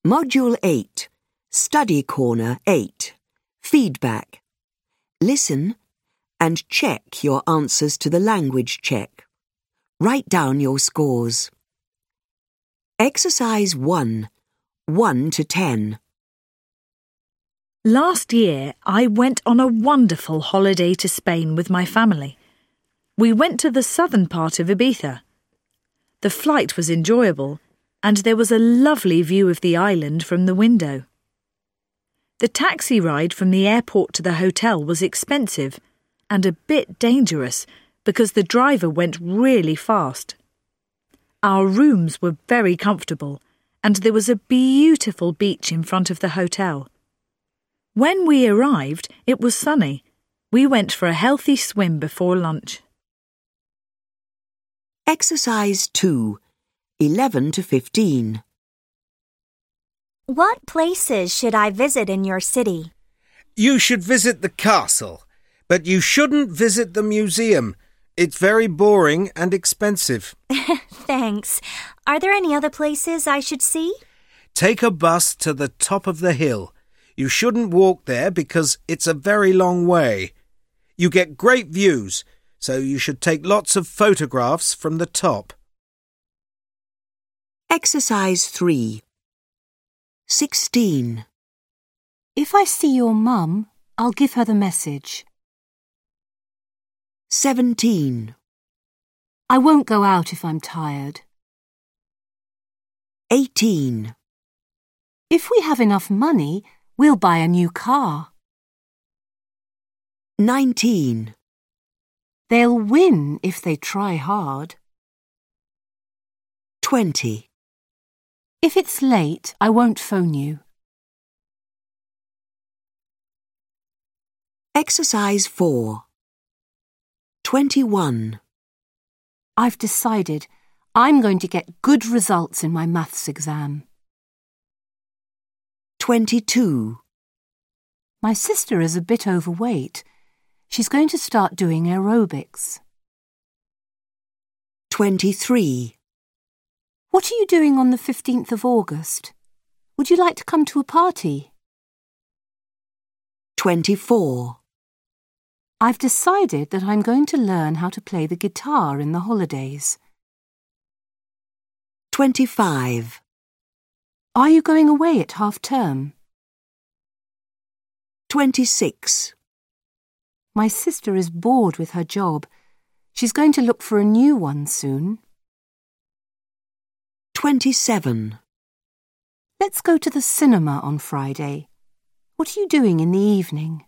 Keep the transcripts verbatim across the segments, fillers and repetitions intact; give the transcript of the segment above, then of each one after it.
Module eight, Study Corner eight, Feedback. Listen and check your answers to the language check. Write down your scores. Exercise one, one to ten. Last year, I went on a wonderful holiday to Spain with my family. We went to the southern part of Ibiza. The flight was enjoyable, and there was a lovely view of the island from the window. The taxi ride from the airport to the hotel was expensive and a bit dangerous because the driver went really fast. Our rooms were very comfortable, and there was a beautiful beach in front of the hotel. When we arrived, it was sunny. We went for a healthy swim before lunch. Exercise two, eleven to fifteen. What places should I visit in your city? You should visit the castle, but you shouldn't visit the museum. It's very boring and expensive. Thanks. Are there any other places I should see? Take a bus to the top of the hill. You shouldn't walk there because it's a very long way. You get great views, so you should take lots of photographs from the top. Exercise three, sixteen. If I see your mum, I'll give her the message. seventeen. I won't go out if I'm tired. eighteen. If we have enough money, we'll buy a new car. nineteen. They'll win if they try hard. twenty. If it's late, I won't phone you. Exercise four, twenty-one. I've decided I'm going to get good results in my maths exam. twenty-two. My sister is a bit overweight. She's going to start doing aerobics. twenty-three. What are you doing on the fifteenth of August? Would you like to come to a party? twenty-four. I've decided that I'm going to learn how to play the guitar in the holidays. twenty-five. Are you going away at half term? twenty-six. My sister is bored with her job. She's going to look for a new one soon. twenty-seven. Let's go to the cinema on Friday. What are you doing in the evening?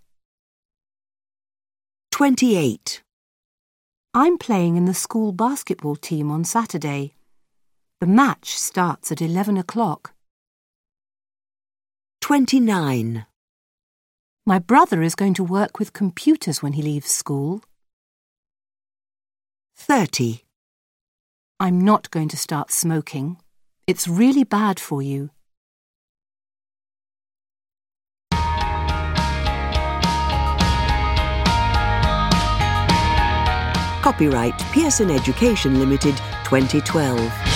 twenty-eight. I'm playing in the school basketball team on Saturday. The match starts at eleven o'clock. twenty-nine. My brother is going to work with computers when he leaves school. thirty. I'm not going to start smoking. It's really bad for you. Copyright Pearson Education Limited twenty twelve.